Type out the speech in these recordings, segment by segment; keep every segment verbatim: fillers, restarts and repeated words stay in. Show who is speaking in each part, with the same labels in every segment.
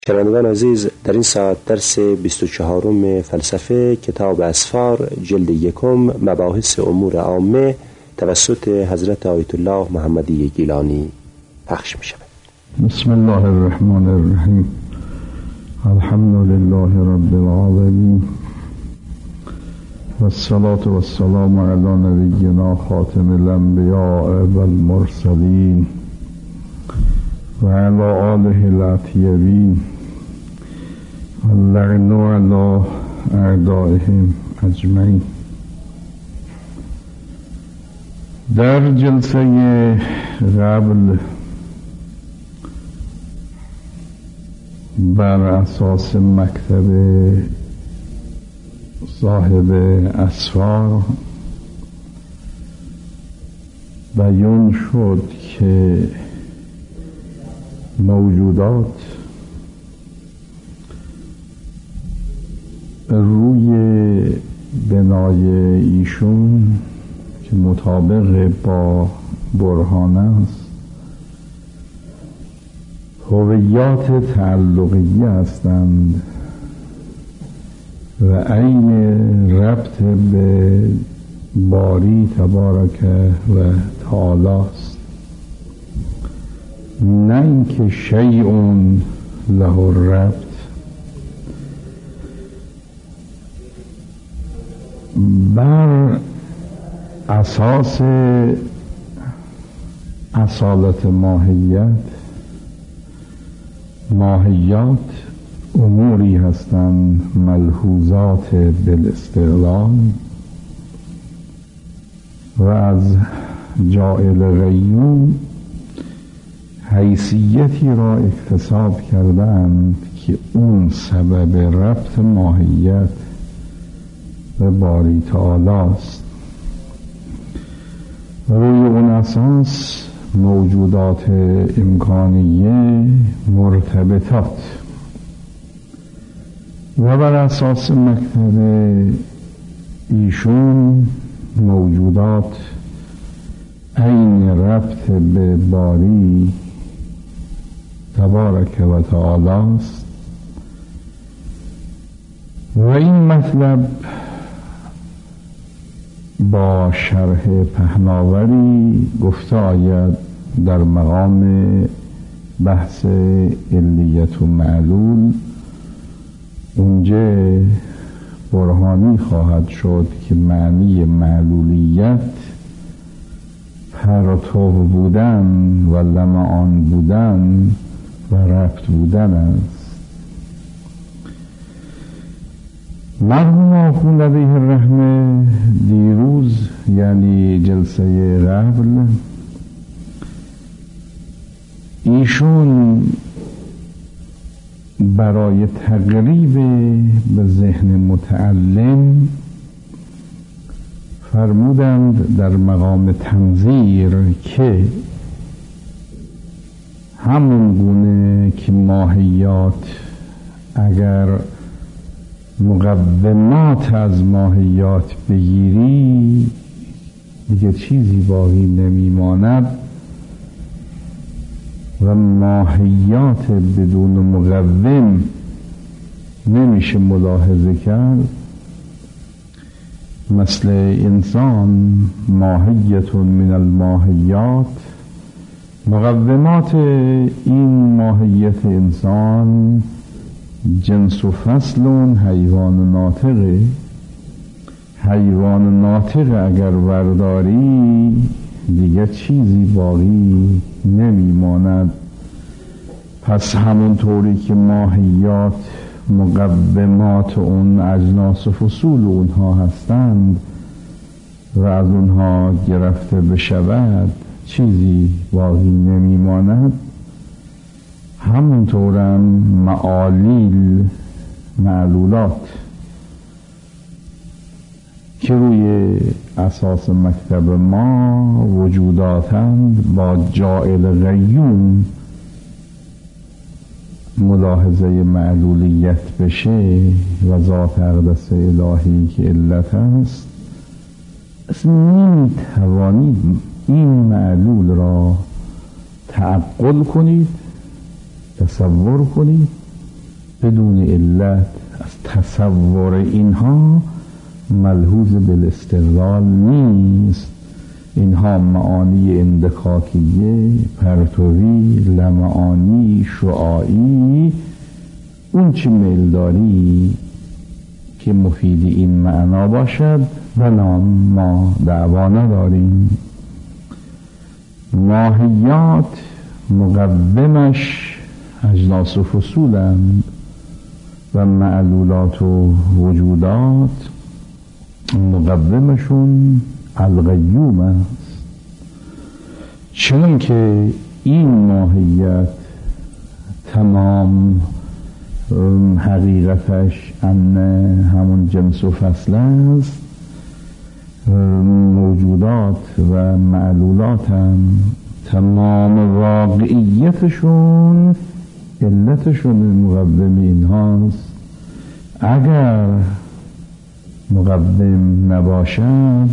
Speaker 1: شنوندگان عزیز، در این ساعت درس بیست و چهارم فلسفه کتاب اسفار جلد یکم مباحث امور عامه توسط حضرت آیت الله محمدی گیلانی پخش می شود.
Speaker 2: بسم الله الرحمن الرحیم. الحمد لله رب العالمین و الصلاة و السلام علی نبینا خاتم الانبیاء و المرسلین و علی آله الاطیبین و اللعن علی اعدائهم اجمعین. در جلسه قبل بر اساس مکتب صاحب اسفار بیان شد که موجودات روی بنای ایشون که مطابق با برهان است هویات تعلقی هستند و عین ربط به باری تبارک و تعالی است، نه اینکه شیء له الربط. بر اساس اصالت ماهیت، ماهیات اموری هستند ملحوظات بالاستقلال و از جاعل غیون حیثیتی را اکتساب کردند که اون سبب ربط ماهیت به باری تعالی است. روی اون اساس موجودات امکانیه مرتبطات و بر اساس مکتب ایشون موجودات عین ربط به باری تبارک و تعالی است. و این مطلب با شرح پهناوری گفته آید در مقام بحث علیت و معلول. اونجا برهانی خواهد شد که معنی معلولیت پرتو بودن و لمعان بودن و ربط بودن است. مرحوم آخوند علیه الرحمه دیروز یعنی جلسه قبل ایشون برای تقریب به ذهن متعلم فرمودند در مقام تنظیر که همون گونه که ماهیات اگر مقومات از ماهیات بگیری دیگه چیزی باقی نمیماند و ماهیات بدون مقوم نمیشه ملاحظه کرد. مثل انسان ماهیت من الماهیات، مقومات این ماهیت انسان جنس و فصل حیوان ناطقه. حیوان ناطق اگر ورداری دیگه چیزی باقی نمیماند. پس همونطوری که ماهیات مقومات اون اجناس و فصول اونها هستند و از اونها گرفته بشود چیزی باقی نمیماند، همونطورم معالیل معلولات که روی اساس مکتب ما وجوداتند با جاعل غیون ملاحظه معلولیت بشه و ذات اقدس الهی که علت است، اصلا نمی توانید این معلول را تعقل کنید، تصور کنید بدون علت از تصور اینها ملحوظ بالاستقلال نیست. اینها معانی اندکاکیه، پرتوی، لمعانی، شعاعی، اون چی میل داری که مفید این معنا باشد و نام ما دعوا نداریم. ماهیات مقومش اجناس و فصولند و معلولات و وجودات مقومشون القیوم است. چون که این ماهیت تمام حقیقتش ان همون جنس و فصل است، موجودات و معلولات هم تمام واقعیتشون علتشون مقوم اینهاست. اگر مقوم نباشد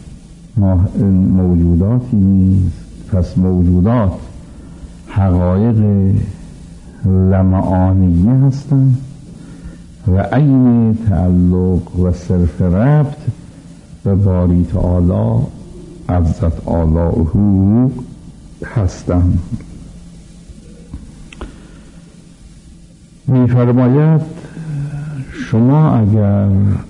Speaker 2: موجوداتی نیست. پس موجودات حقایق لمعانیه هستند و عین تعلق و صرف ربط به باری تعالی عزت آلاؤه هستند. می فرماید شما اگر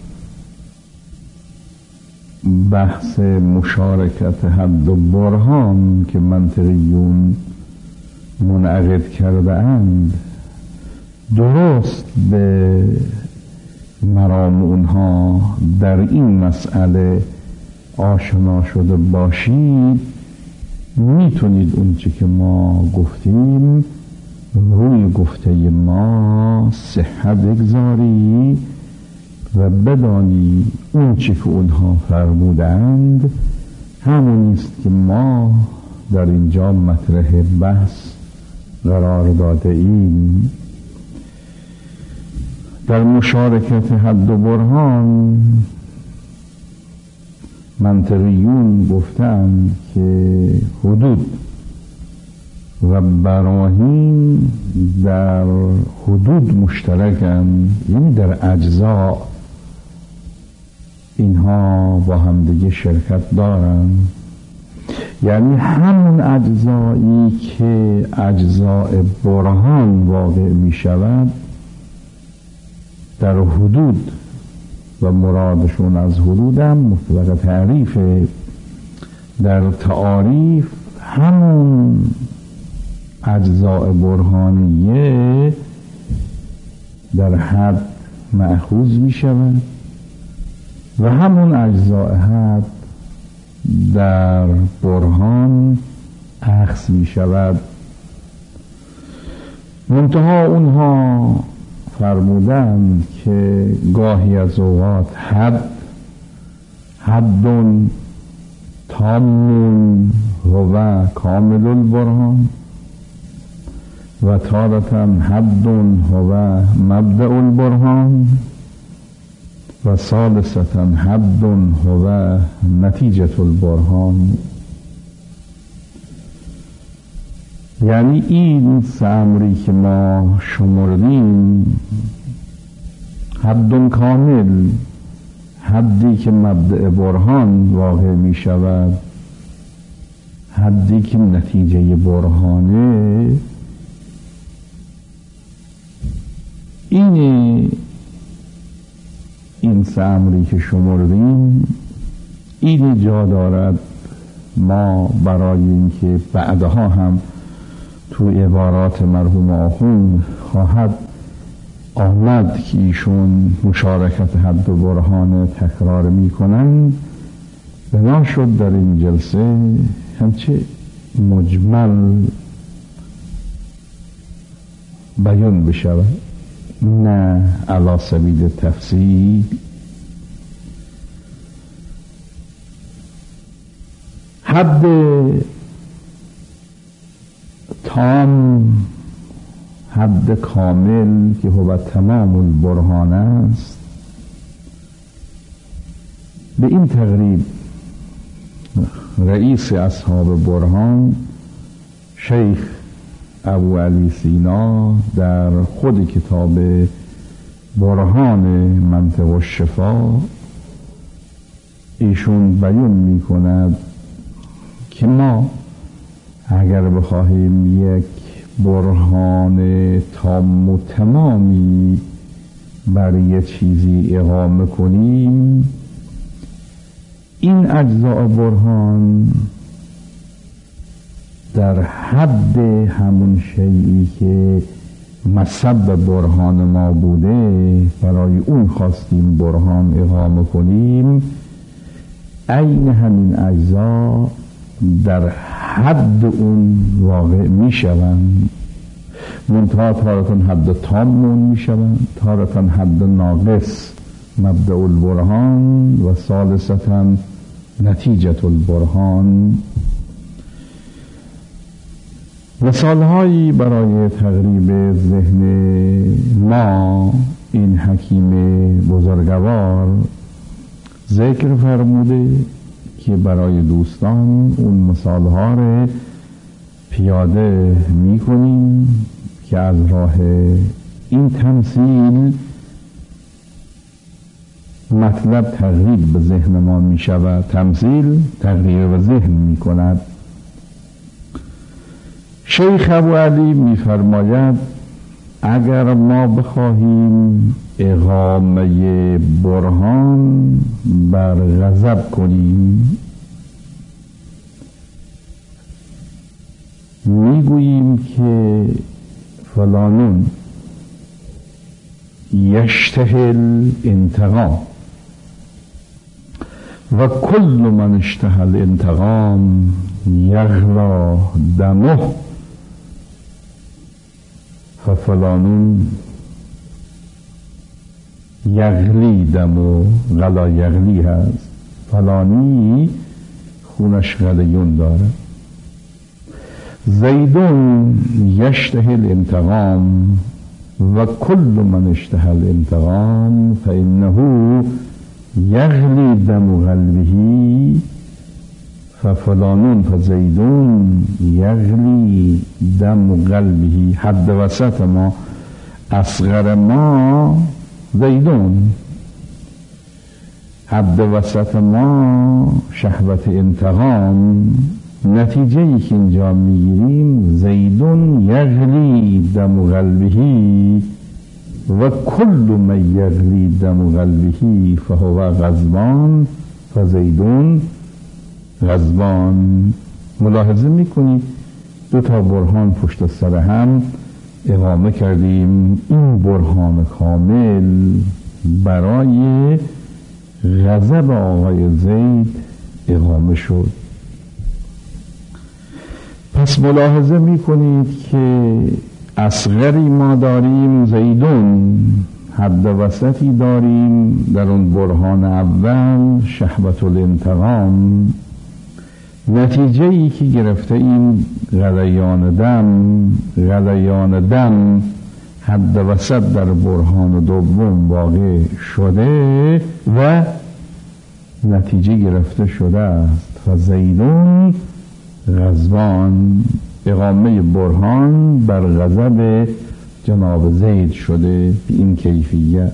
Speaker 2: بحث مشارکت حد و برهان که منطقیون منعقد کرده اند درست به مرام اونها در این مسئله آشنا شده باشید، میتونید اون چی که ما گفتیم روی گفته ما صحت بگذاری و بدانی اون چی که اونها فرمودند همون است که ما در اینجا مطرح بحث قرار داده ایم. در مشارکت حد و برهان منطقیون گفتند که حدود و براهین در حدود مشترکند، یعنی در اجزا اینها با هم دیگه شرکت دارند. یعنی همون اجزایی که اجزاء برهان واقع می شود در حدود و مرادشون از حدود هم مطلق تعریف، در تعاریف همون اجزاء برهانیه در حد مأخوذ می شود و همون اجزاء حد در برهان اخذ می شود. منتها اونها فرمودند که گاهی از اوقات حد حد تام هو کامل البرهان و تارة حد هو مبدأ البرهان و ثالثة حد هو نتیجة البرهان. یعنی این سه امری که ما شمردیم، حد کامل حدی که مبدأ برهان واقع می شود، حدی که نتیجه برهانه، اینه این سه امری که شمردیم. این جا دارد ما برای اینکه بعدها هم تو عبارات مرحوم آخوند خواهد آمد که ایشون مشارکت حد و برهان تکرار می کنند، بنا شد در این جلسه همچه مجمل بیان بشود، نه علی سبیل تفصیل. حد تام، حد کامل که هو تمام البرهان است، به این تقریب رئیس اصحاب برهان شیخ ابو علی سینا در خود کتاب برهان منطق الشفا ایشون بیان می کند که ما اگر بخواهیم یک برهان تام و تمامی بر یک چیزی اقامه کنیم، این اجزاء برهان در حد همون شیئی که مصب برهان ما بوده برای اون خواستیم برهان اقامه کنیم، عین همین اجزا در حد اون واقع می شوند. منتها تارتاً حد تامون می شوند، تارتاً حد ناقص مبدأ البرهان و ثالثاً نتیجة البرهان. مثالهایی برای تقریب ذهن ما این حکیم بزرگوار ذکر فرموده که برای دوستان اون مثالها را پیاده می کنیم که از راه این تمثیل مطلب تقریب به ذهن ما می شود. تمثیل تقریب به ذهن می کند. شیخ ابو علی می فرماید اگر ما بخواهیم اقامه برهان بر غضب کنیم، میگوییم که فلانون یشتهل انتقام و کل من اشتهل انتقام یغلا دمه، ففلانون یغلی دمو غلا یغلی هست، فلانی خونش غلیون داره. زیدون یشتهی الانتقام و کل من اشتهى الانتقام فإنه یغلی دم قلبه، ففلانون فزیدون یغلی دم قلبه. حد وسط ما، اصغر ما زیدون، حد وسط ما شهوت انتقام. نتیجه ای که اینجا میگیریم زیدون یغلی دم قلبه و کل من یغلی دم قلبه فهو غضبان فزیدون غضبان. ملاحظه میکنید دو تا برهان پشت سر هم اقامه کردیم. این برهان کامل برای غضب آقای زید اقامه شد. پس ملاحظه میکنید که اصغری ما داریم زیدون، حد وسطی داریم در اون برهان اول شهوت الانتقام. نتیجه ای که گرفته این غلیان دم، غلیان دم حد وسط در برهان دوم واقع شده و نتیجه گرفته شده است. فزیدون غضبان، اقامه برهان بر غضب جناب زید شده این کیفیت.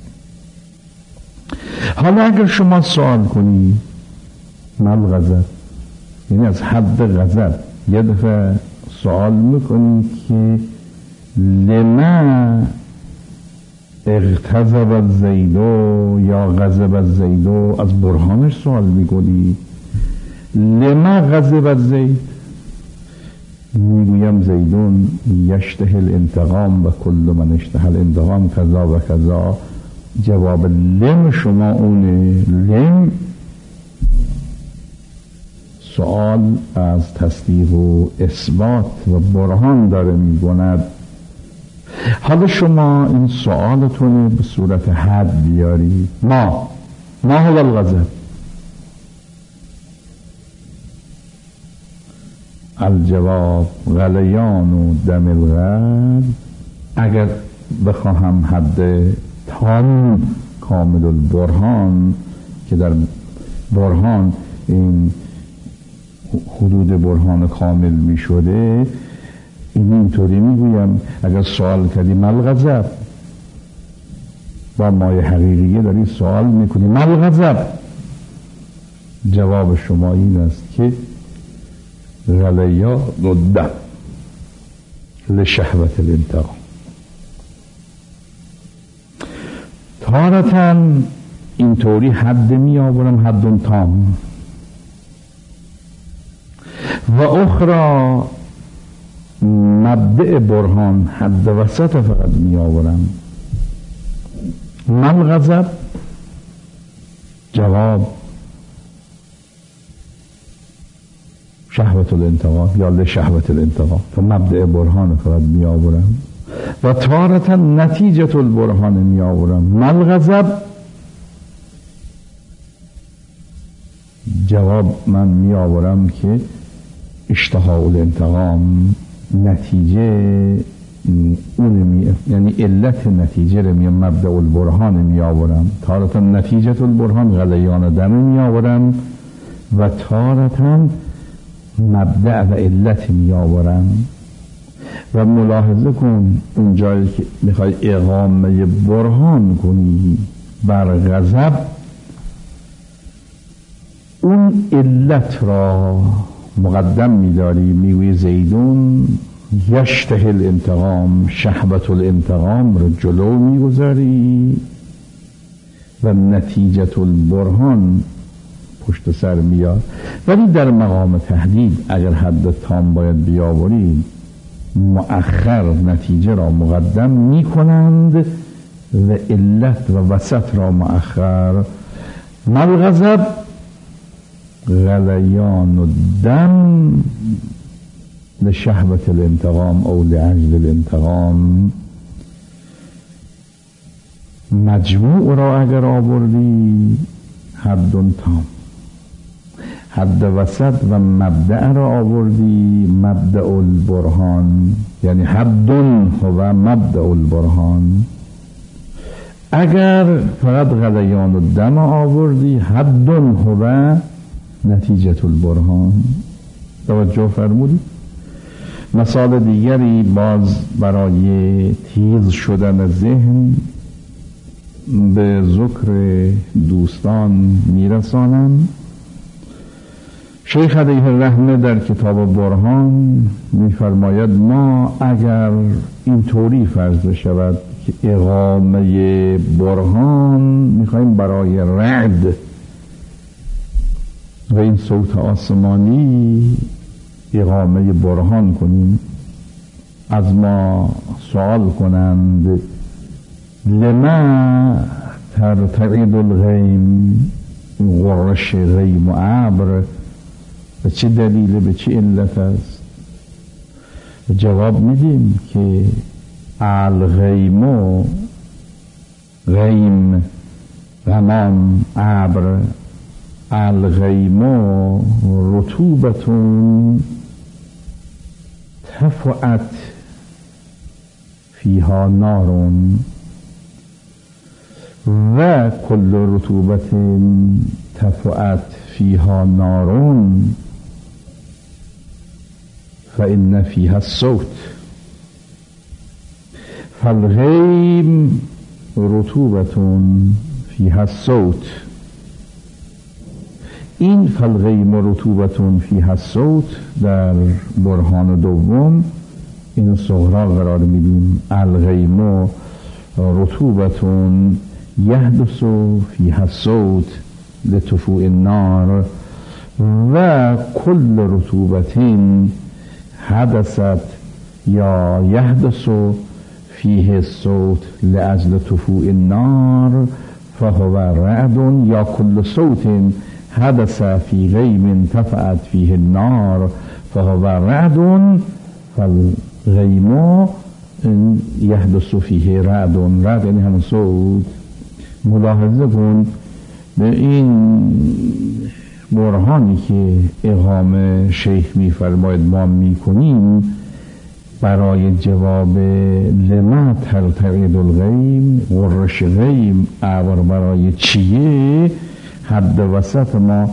Speaker 2: حالا اگر شما سوال کنی مال غضب، یعنی از حد غضب یه دفعه سوال میکنی که لما اغتضب زیدو یا غضب زیدو، از برهانش سوال میکنی. لما غضب زید، میگویم زیدون یشتهی الانتقام و کل من اشتهى الانتقام کذا و کذا. جواب لم شما اونه. لم سوال از تصدیق و اثبات و برهان داره میگوند. حالا شما این سوالتون به صورت حد بیاری. ما ما هو الغضب؟ الجواب غلیان و دم القلب. اگر بخواهم حد تام کامل البرهان که در برهان این حدود برهان کامل می شده، این اینطوری میگویم اگر سوال کردی مالغضب، با مای حقیقیه داری سوال میکنی مالغضب، جواب شما این است که غلیان الدم لشهوت الانتقام. تارتاً اینطوری حد می آورم حد تام و اخرى مبدأ برهان حد وسط فقط می آورم. من غضب، جواب شهوت الانتقام یا لشهوت الانتقام، فمبدأ برهان فقط می آورم و تارتا نتیجة البرهان می آورم. من غضب، جواب من می آورم که اشتها الانتقام نتیجه اون می، یعنی علت نتیجه رو می مبدأ البرهان می آورم. تارتا نتیجة البرهان غلیان دم می آورم و تارتا مبدأ و علت می آورم. و ملاحظه کن اون جایی که میخوای اقامه برهان کنی بر غضب، اون علت را مقدم می‌داری، میگوی زیدون یشتهی الانتقام، شهوت الانتقام را جلو میگذاری و نتیجة البرهان پشت سر میاد. ولی در مقام تهدید اگر حد تام باید بیاورید، مؤخر نتیجه را مقدم میکنند و علت و وسط را مؤخر. مالغضب غلیان الدم لشهوت الانتقام او لعجل الانتقام. مجموع را اگر آوردی حد تام، حد وسط و مبدأ را آوردی مبدأ البرهان، یعنی حد هو مبدأ البرهان. اگر فقط غلیان الدم آوردی حد هو نتیجة البرهان. توجه فرمودی؟ مثال دیگری باز برای تیز شدن ذهن به ذکر دوستان میرسانم. شیخ علیه الرحمه در کتاب برهان میفرماید ما اگر اینطوری فرض شود که اقامه برهان میخوایم برای رعد و این صوت آسمانی اقامه برهان کنیم، از ما سوال کنند لما ترتعد الغیم، غرش غیم و ابر به چه دلیل، به چه علت است؟ جواب میدیم که الغیم، غیم غمام ابر، الغیم رطوبتون تفعت فیها نارون و کل رطوبت تفعت فیها نارون فإن فیها الصوت. فالغیم رطوبتون فیها الصوت. این فالغیم رطوبتون فیها الصوت در برهان دوم این صغرا قرار میدیم. الغیم رطوبتون یحدث فیها الصوت لطفوء النار و کل رطوبت حدثت یا یحدث فیه الصوت لأجل طفوء النار فهو رعد یا کل صوت حدث فی غیم تفعت فیه النار فهو رعد فالغیم یحدث فیه رعد. رعد یعنی همون صوت. ملاحظه کن به این برهانی که اقامه شیخ میفرماید ما میکنیم برای جواب لما ترتعد الغیم، غرش غیم ابر برای چیه، حد وسط ما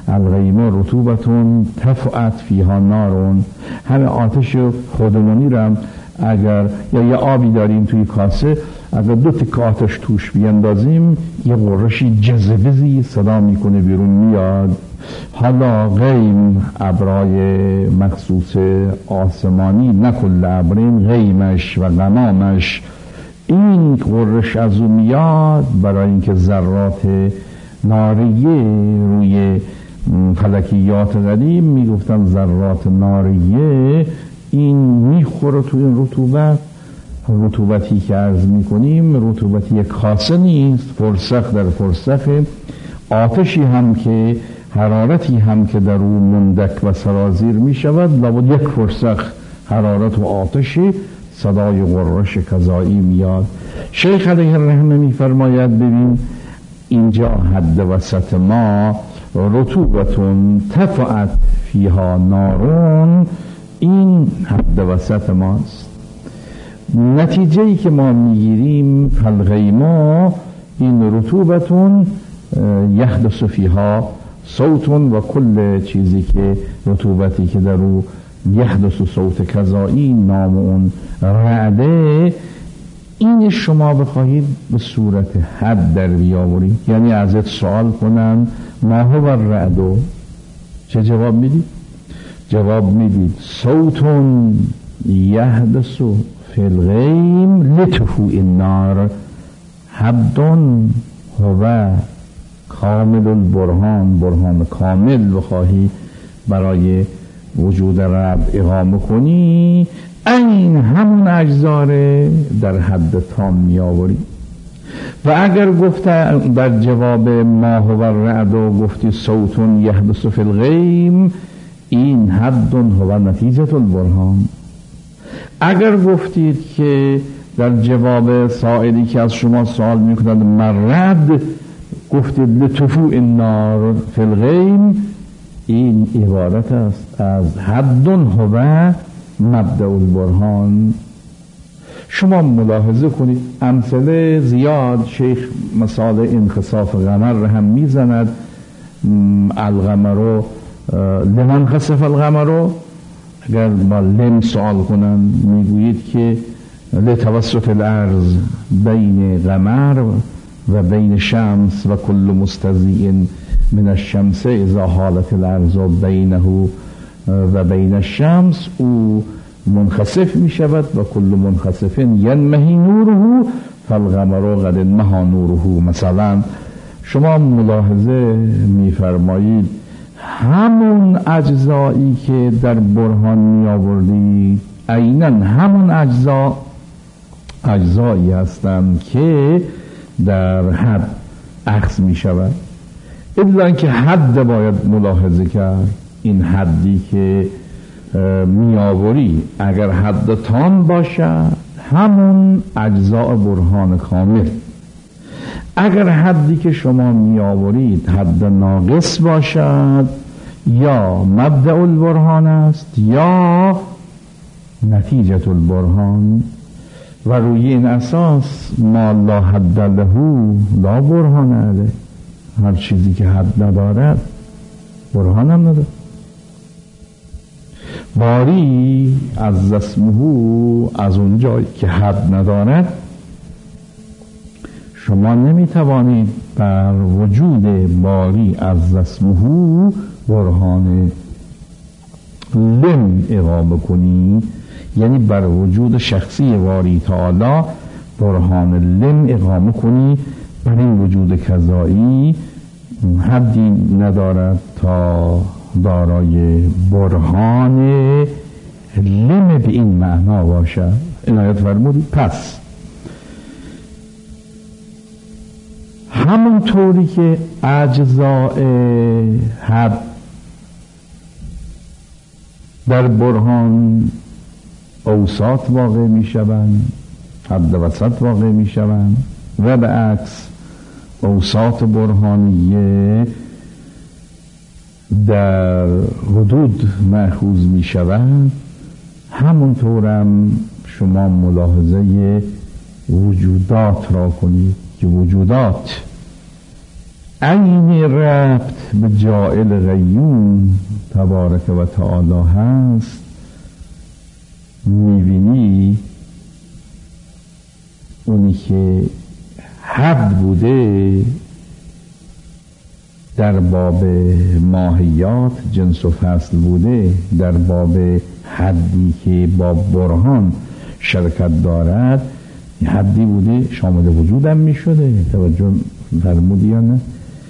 Speaker 2: الغیم رطوبتون تفعت فیها نارون. همه آتش خودمونی رم اگر یا یه آبی داریم توی کاسه، اگر دو تک آتش توش بیندازیم یه قرشی جزوزی صدا میکنه بیرون میاد. حالا غیم ابرای مخصوص آسمانی، نه کل ابرین، غیمش و غمامش این قرش از اون میاد برای اینکه ذرات ناریه روی فلکیات قدیم میگفتن ذرات ناریه، این میخوره تو این رطوبت. رطوبتی که عرض میکنیم رطوبتی یک کاسه نیست، فرسخ در فرسخ. آتشی هم که حرارتی هم که در اون مندک و سرازیر میشود لابد یک فرسخ حرارت و آتشی صدای قرش کذایی میاد. شیخ علیه الرحمه میفرماید ببین اینجا حد وسط ما رطوبتون تفعت فیها نارون، این حد وسط ماست. نتیجه ای که ما میگیریم فالغیما این رطوبتون یحدث فیها صوتون و کل چیزی که رطوبتی که در او یحدث صوت کذایی نام اون رعده. این شما بخواهید به صورت حد در بیاورید، یعنی ازت سوال کنن ما هو الرعدو، چه جواب میدید؟ جواب میدید صوتون یحدث فی الغیم لطفوء النار حدون هو کامل البرهان. برهان کامل بخواهی برای وجود رب اقامه کنی، این همون اجزاره در حد تام می آوری. و اگر گفته در جواب ما هو الرعد و گفتی صوتون یحدث فی الغیم، این حد هو نتیجه البرهان. اگر گفتید که در جواب سائلی که از شما سوال میکنند مرد، گفتید لطفوء النار فی الغیم، این عبارت است از حد هو مبدأ البرهان. شما ملاحظه کنید امثله زیاد شیخ مثال انخساف قمر را هم میزند. القمر لمن خسف القمر، اگر با لم سوال کنند میگویید که لتوسط الارض بین قمر و بین شمس و کل مستضیء من الشمس اذا حالت الارض بینه و بین الشمس، او منخسف می شود و کل منخسف ینمهی نوره فالقمر قد انمها نوره. مثلا شما ملاحظه می فرمایید همون اجزایی که در برهان می آوردید عیناً همون اجزا اجزایی هستند که در حد اخذ می شود. الا که حد باید ملاحظه کرد. این حدی که می آوری اگر حد تام باشد همون اجزاء برهان کامل، اگر حدی که شما می آورید حد ناقص باشد یا مبدأ البرهان است یا نتیجه البرهان. و روی این اساس ما لا حد له لا برهان علیه، هر چیزی که حد ندارد برهان هم ندارد. باری از اسمه از اون جایی که حد ندارد شما نمیتوانید بر وجود باری از اسمه برهان لم اقامه کنی، یعنی بر وجود شخصی باری تعالی برهان لم اقامه کنی. بر این وجود کذایی حدی ندارد تا دارای برهان لم به این معنا باشد. عنایت فرمودید. پس همون طوری که اجزاء حد در برهان اوساط واقع می شوند، حد وسط واقع می شوند، و به عکس اوساط برهانیه در حدود مأخوذ می شوند، همونطورم شما ملاحظه وجودات را کنید که وجودات عین ربط به جائل قیوم تبارک و تعالی هست، میبینی اونی که حد بوده در باب ماهیات جنس و فصل بوده، در باب حدی که با برهان شرکت دارد حدی بوده شامل وجودم می شده. توجه فرمودی یا نه؟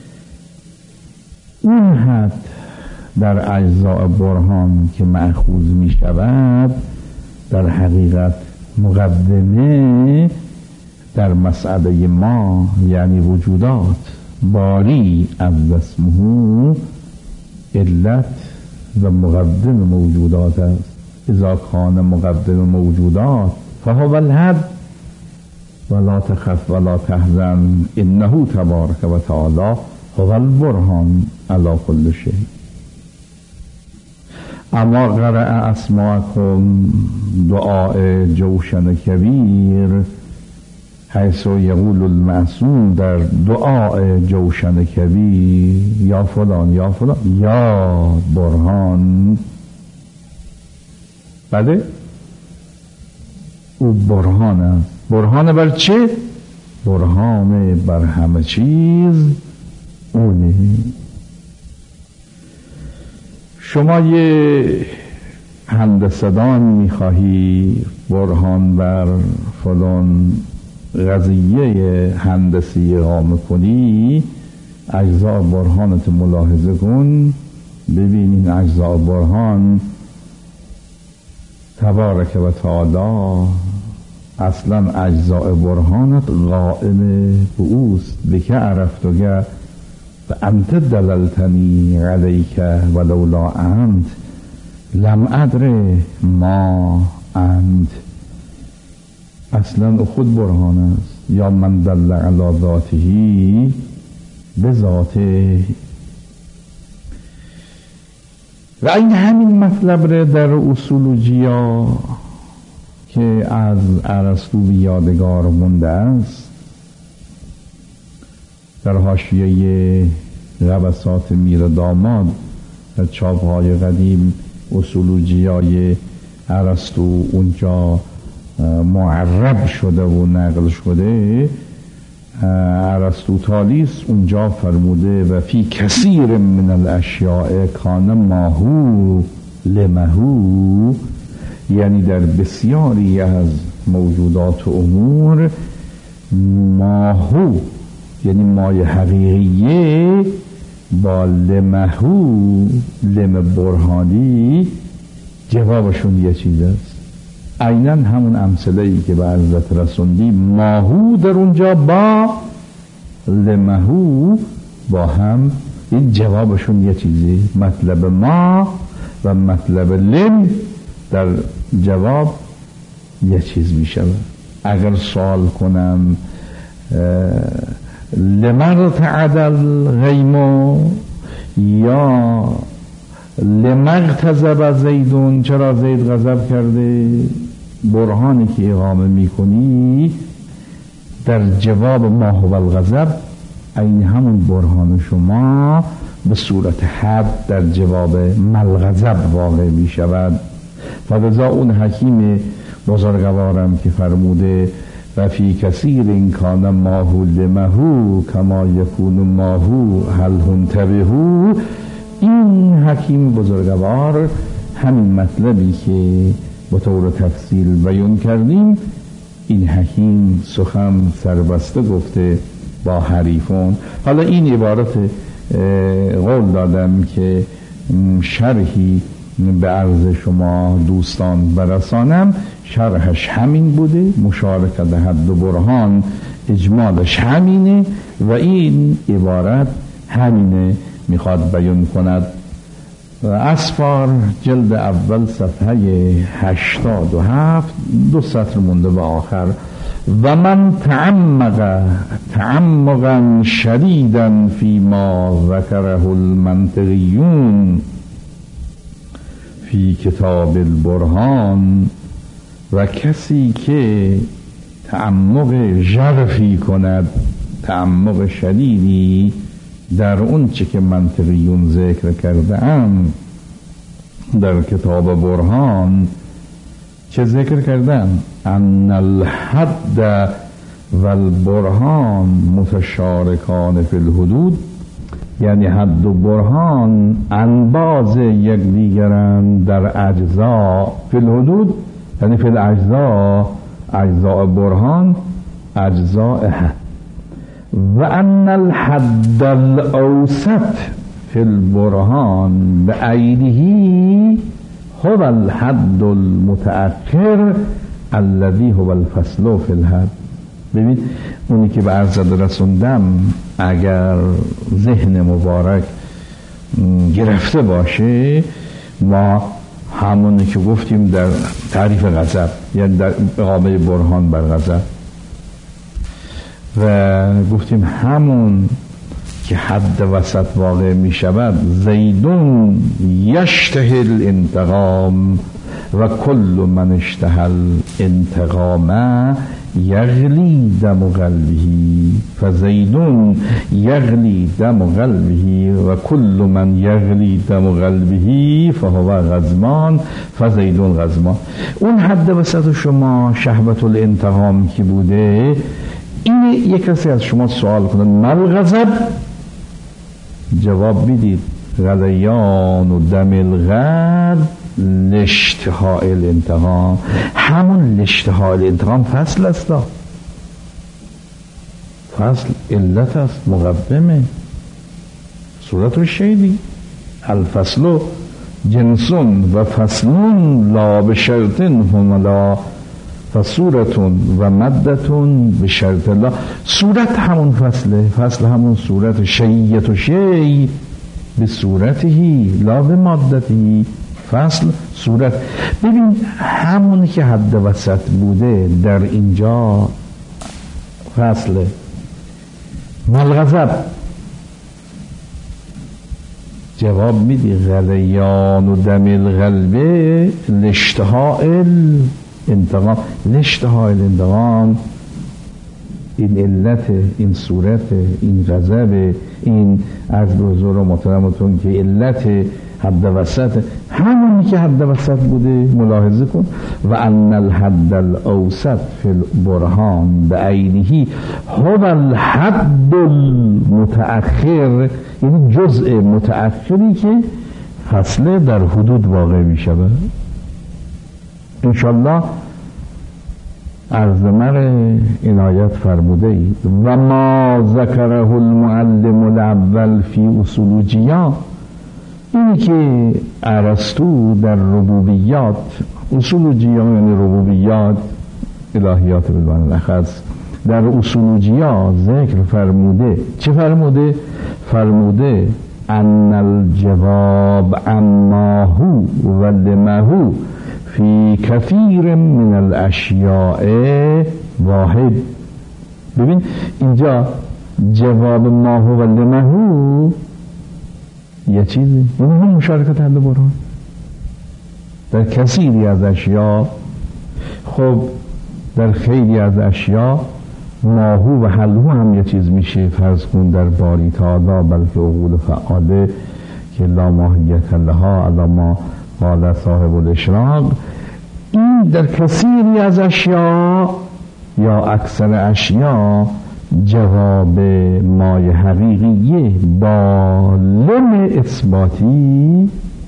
Speaker 2: اون حد در اجزاء برهان که مأخوذ می شود در حقیقت مقدمه در مسئله ما یعنی وجودات باری از اسمه علت و مقدم موجودات است. اذا کان مقدم موجودات فهو الحد ولا تخف ولا تحزن انه تبارک و تعالی هو البرهان علی كل شیء. اما قرأ اسماءکم دعاء جوشن کبیر حیث یقول المعصوم در دعاء جوشن کبیر یا فلان یا فلان یا برهان. بله او برهان است. برهان بر چه؟ برهان بر همه چیز اونه. شما یه هندسه‌دان میخواهی برهان بر فلان قضیه هندسی اقامه کنی، اجزاء برهانت ملاحظه کن، ببین این اجزاء برهان تبارک و تعالی اصلا اجزاء برهانت قائم به اوست. بکه عرفتگه و انت دللتنی علیک ولولا انت لم ادر ما انت. اصلا خود برهان است. یا من دل علی ذاته به ذاته. و این همین مطلب را در اصولوجیا که از ارسطو یادگار مونده است در حاشیه غبسات میر داماد در چاپ‌های قدیم اصولوجیای ارسطو اونجا معرب شده و نقل شده. ارسطوطالیس اونجا فرموده و فی کثیر من الاشیاء کان ماهو لمهو، یعنی در بسیاری از موجودات و امور ماهو یعنی مای حقیقیه با لمهو لم برهانی جوابشون یه چیز است. عیناً همون امثله‌ای که به حضرت رسوندی ماهو در اونجا با لمهو با هم این جوابشون یه چیزی. مطلب ما و مطلب لم در جواب یه چیز می شود. اگر سوال کنم لمرت عدل غیمو یا لمغتظب زیدون، چرا زید غضب کرده، برهانی که اقامه می کنی در جواب ما هو الغضب این همون برهان شما به صورت حد در جواب ملغضب واقع می شود. فلذا اون حکیم بزرگوارم که فرموده و فی کثیر این کان ماهو لمهو کما یکون ماهو هل هنتبهو، این حکیم بزرگوار همین مطلبی که با طور تفصیل بیان کردیم این حکیم سخن سربسته گفته با حریفون. حالا این عبارت قول دادم که شرحی به عرض شما دوستان برسانم، شرحش همین بوده، مشارکت حد و برهان اجمالش همینه و این عبارت همینه میخواد بیان کند. اسفار جلد اول صفحه هشتاد و هفت دو سطر مونده به آخر. و من تعمق تعمقا شدیدا فی ما ذکره المنطقیون فی کتاب البرهان، و کسی که تعمق ژرفی کند، تعمق شدیدی در اون چه که منطقیون ذکر کردن در کتاب برهان چه ذکر کردن؟ ان الحد و البرهان متشارکان فی الحدود، یعنی حد و برهان انباز یک دیگرند در اجزا. فی الحدود یعنی فی الاجزا، اجزاء برهان اجزاء حد. و ان الحد الاوسط فی البرهان بعینه هو الحد المتأخر الذي هو الفصل فی الحد. ببین اونی که به عرض رسوندم اگر ذهن مبارک گرفته باشه، ما همونی که گفتیم در تعریف غضب، یعنی در اقامه برهان بر غضب، و گفتیم همون که حد وسط واقع می شود، زیدون یشتهی الانتقام و کل من اشتهى الانتقام یغلی دم قلبه فزیدون یغلی دم قلبه و کل من یغلی دم قلبه فهو غضبان فزیدون غضبان. اون حد وسط شما شهوت الانتقام کی بوده، این یک کسی از شما سوال کنه مال غضب، جواب بدید غلیان و دم الغضب لاشتهاء الانتقام. همون لاشتهاء الانتقام فصل است، فصل علت است، مقدمه صورت و شیدی. الفصل جنسون و فصلون لا بشرطن هم لا فصورتون و مدتون به شرط الله. صورت همون فصله، فصل همون صورت، شیعت و شیع به صورتهی لا به مادتهی. فصل صورت. ببین همونی که حد وسط بوده در اینجا فصله. ملغضب جواب میدی غلیان و دم القلبه لاشتهاء الانتقام. لاشتهاء الانتقام این علت، این صورت، این غضب، این عرض به حضور محترمتون که علت حد وسط همونی که حد وسط بوده ملاحظه کن. و ان الحد الاوسط فی البرهان بعینه هو الحد المتأخر، یعنی جزء متأخری که فصله در حدود واقع می شود. انشالله عرض مر عنایت فرموده اید. و ما ذکره المعلم الاول فی اصولوجیا، اینی که ارسطو در ربوبیات، اصولوجیا یعنی ربوبیات الهیات بالمعنی الاخص، در اصولوجیا ذکر فرموده. چه فرموده؟ فرموده ان الجواب عما هو و لما هو فی کثیر من الاشیاء واحد. ببین اینجا جواب ما هو و لما هو یه چیزی، اون هم مشارکت حد برهان در کثیری از اشیاء. خب در خیلی از اشیاء ماهو و حلو هم یه چیز میشه. فرض کن در باری تعالی بلکه عقول فعاله که لا ماهیت لها علی ما قال صاحب الاشراق، این در کثیری از اشیاء یا اکثر اشیاء جواب مای حقیقیه با لم اثباتی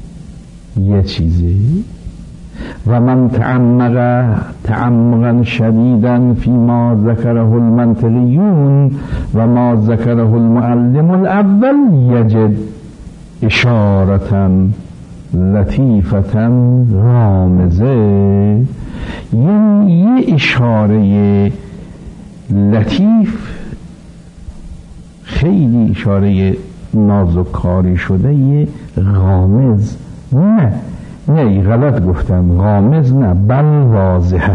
Speaker 2: یه چیزی. و من تعمق تعمقا شدیدا فی ما ذکره المنطقیون و ما ذکره المعلم الاول یجد اشارتا لطیفتا رامزه، یعنی یه اشاره لطیف، خیلی اشاره نازکاری شده، یه غامض، نه نه غلط گفتم، غامض نه بل واضحه.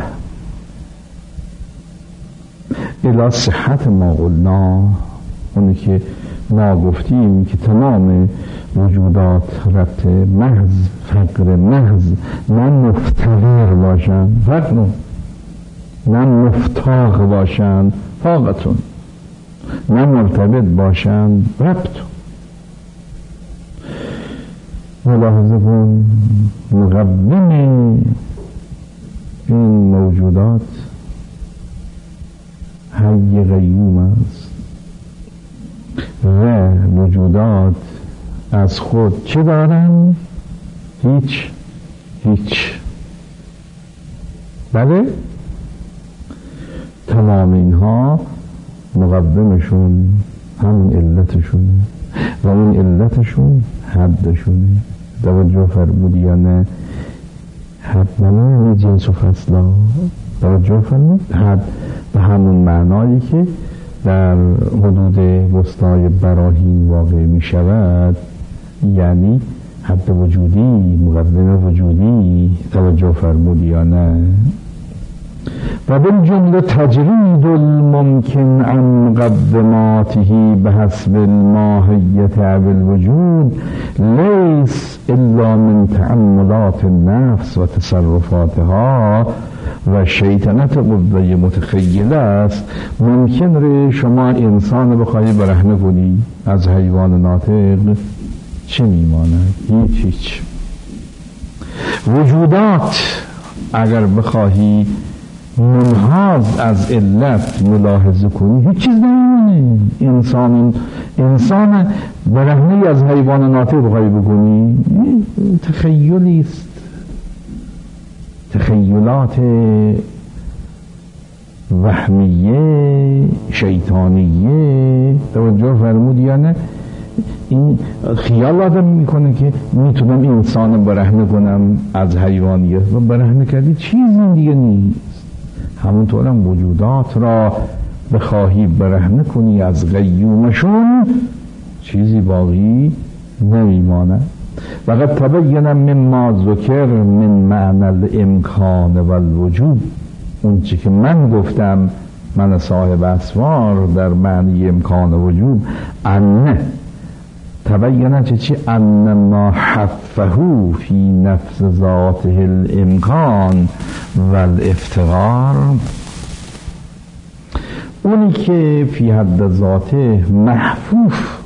Speaker 2: الی صحت ما قلنا، اونی که ما گفتیم که تمام وجودات ربط محض، فقر محض، نه مفتقر باشن، فقر نه مفتاق باشن، فاقتون، نه مرتبط باشن، ربط. ملاحظه کن مقوم این موجودات حی قیوم است و موجودات از خود چه دارن؟ هیچ هیچ بله تمام اینها مقومشون همون علتشونه و اون علتشون حدشونه. توجه فرمودی یا نه؟ حد منو جنس و فصلا توجه فرمود. حد به همون معنایی که در حدود وسطای براهین واقع می شود، یعنی حد وجودی، مقدمه وجودی. توجه فرمودی یا نه؟ و بالجمله تجرید الممکن عن مقدماته بحسب الماهیت او الوجود لیس الا من تعملات النفس و تصرفاتها و شیطنت قوه متخیله است. ممکن ره شما انسان بخواهی برهنه کنی از حیوان ناطق، چه میماند؟ هیچ هیچ. وجودات اگر بخواهی منحاز از علت ملاحظه کنی هیچ چیز نمیمونه. انسان انسان برهنه از حیوان ناطق بخواهی بکنی تخیلی است، تخیلات وهمیه شیطانیه. توجه فرمودی یا نه؟ این خیال آدم میکنه که میتونم انسان برهنه کنم از حیوانیت و برهنه کردی چیزی دیگه نیست. همونطورم وجودات را بخواهی برهنه کنی از قیومشون چیزی باقی نمیمانه. وقد تبین مما ذکر من معنی الامکان و الوجود، اون چی که من گفتم، من صاحب اسفار، در معنی امکان و وجود، ان تبین چه چی ان ما حفه فی نفس ذاته الامکان و الافتقار، اونی که فی حد ذاته محفوف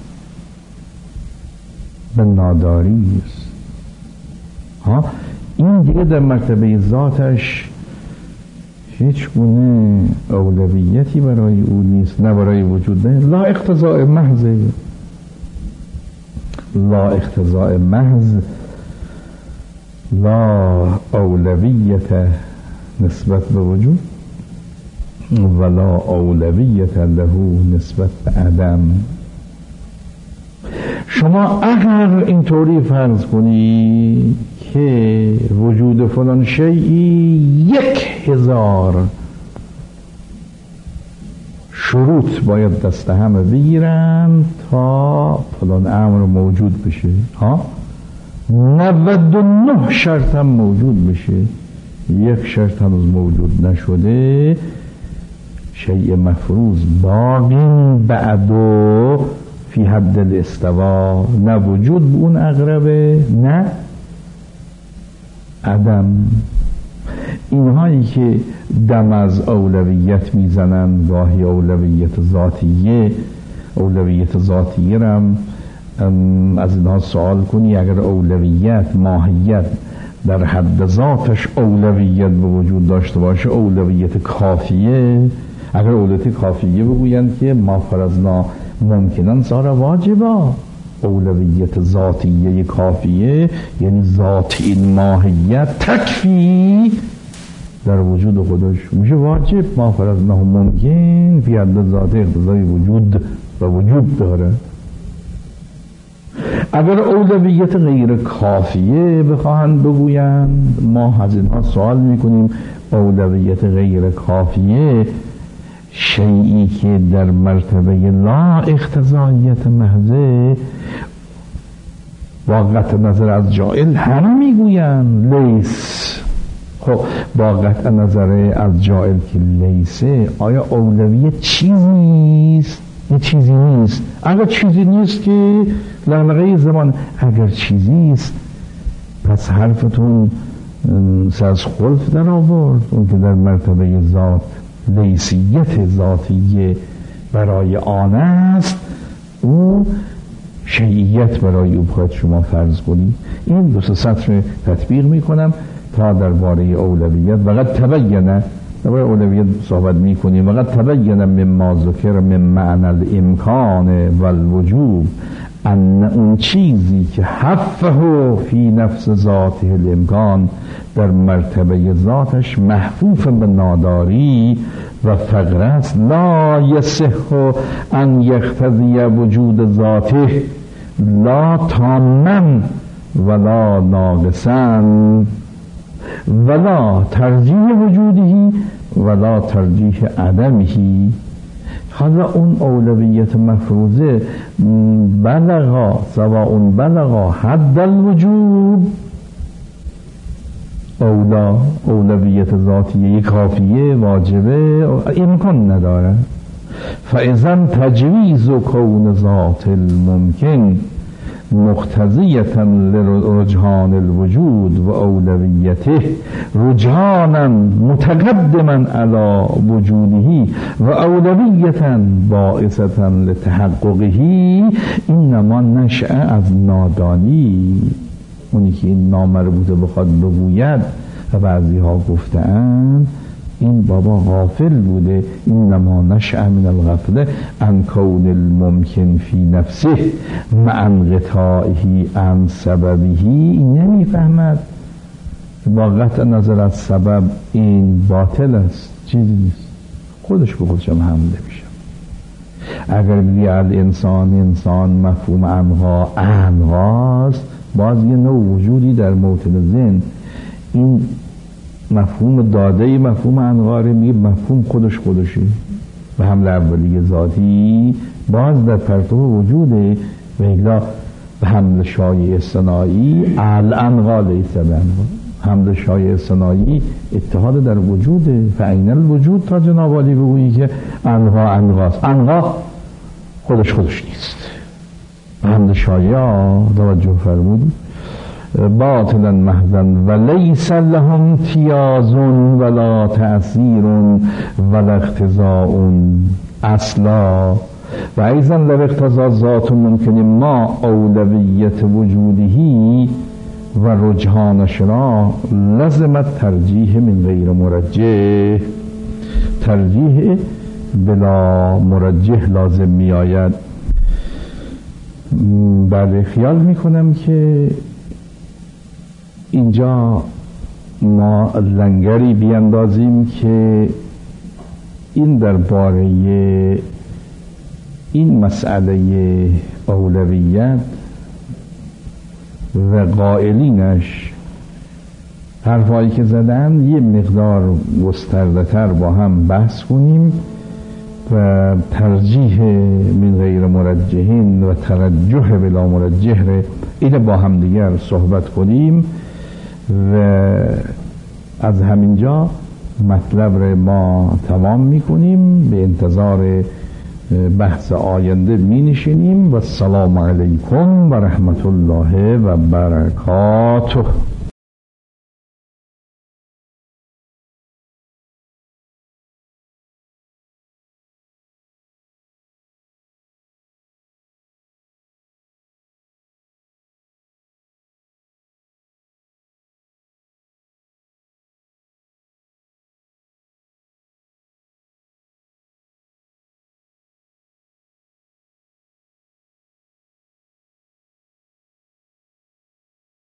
Speaker 2: به ناداری است، ها این دیگه در مرتبه ذاتش هیچ گونه اولویتی برای او نیست، نه برای وجود، نه لا اقتضاء محض، لا اقتضاء محض، لا اولویت نسبت به وجود ولا اولویت له نسبت به عدم. شما اگر اینطوری فرض کنی که وجود فلان شیئی یک هزار شروط باید دست همه بگیرن تا فلان امر موجود بشه، ها نود و نه شرط هم موجود بشه، یک شرط هنوز موجود نشده، شیء مفروض باقی بعدو فی حد الاستوا، نه وجود به اون اقربه نه عدم. اینهایی که دم از اولویت میزنن، گاهی اولویت ذاتیه، اولویت ذاتیه رم از اینها سوال کنی، اگر اولویت ماهیت در حد ذاتش اولویت به وجود داشته باشه، اولویت کافیه، اگر اولویت کافیه بگویند که ما فرضنا ممکنن صار واجبا، اولویت ذاتیه کافیه یعنی ذات این ماهیت تکفی در وجود خودش میشه واجب، ما فرضنا ممکن فی حد ذات اقتضای وجود و وجود داره. اگر اولویت غیر کافیه بخواهند بگویند، ما از اینها سوال میکنیم اولویت غیر کافیه شیئی که در مرتبه لا اقتضاییت محضه، با قطع نظر از جائل همه میگویند لیس. خب با قطع نظر از جائل که لیسه، آیا اولویت چیزی نیست؟ یه چیزی نیست. اگر چیزی نیست که لغلقه زمان، اگر چیزی است پس حرفتون ساز خلف در آورد، اون که در مرتبه ذات لیسیت ذاتیه برای آن است، او شیعیت برای او باید شما فرض کنید. این دو سه سطر تطبیق میکنم تا درباره اولویت وقد تبینه درباره اولویت صحبت میکنیم. وقد تبینه مما ذکر من معنی الامکان و الوجوب ان اون چیزی که حفه فی نفس ذاته الامکان در مرتبه ذاتش محفوف به ناداری و فقر است، لا یصح ان یقتضی وجود ذاته لا تاما ولا ناقصا ولا ترجیح وجوده ولا ترجیح عدمه. حالا اون اولویت مفروضه بلغا سواء بلغا حد الوجوب اولا اولویت ذاتیه کافیه واجبه امکان نداره. فاذا تجویز کون ذات الممکن مقتضیة لرجحان الوجود و اولویته رجحانا متقدما على وجوده و اولویتا باعثة لتحققه اینما نشأ از نادانی. اونی که این نامربوطه بخواد بگوید و بعضی ها گفتند این بابا غافل بوده، اینما نشأ من الغفله عن کون الممکن فی نفسه مع انقطاعه عن سببه. این نمیفهمد با قطع نظر از سبب این باطل است، چیزی نیست، خودش به خودش هم حمله میشه. اگر بگی الانسان انسان مفهوم انغا انغاست، باز یه نوع وجودی در موطن ذهن این مفهوم داده مفهوم انغاره میگه مفهوم خودش خودشه و حمل اولیه ذاتی باز در پرتو وجوده و الا به حمل شایع اصطناعی الانغا لیس بانغا. حمل شایع اصطناعی اتحاد در وجوده. فعین الوجود تا جناب عالی بگویی که انغا انغاست، انغا خودش خودش نیست. حمل شایع توجه فرمودی باطلا محضا و لیس لهم امتیاز ولا تأثیر ولا اقتضاء اصلا و ایضا لو اقتضا ذات ممکن ما اولویت وجودهی و رجحانش را لزمت ترجیح من غیر مرجح. ترجیح بلا مرجح لازم می آید. بله خیال می کنم که اینجا ما لنگری بیاندازیم که این درباره این مسئله اولویت و قائلینش حرفایی که زدن یه مقدار گسترده تر با هم بحث کنیم و ترجیح من غیر مرجحین و ترجح بلا مرجح اینه با هم دیگر صحبت کنیم و از همینجا مطلب رو ما تمام میکنیم. به انتظار بحث آینده می نشینیم و السلام علیکم و رحمت الله و برکاته.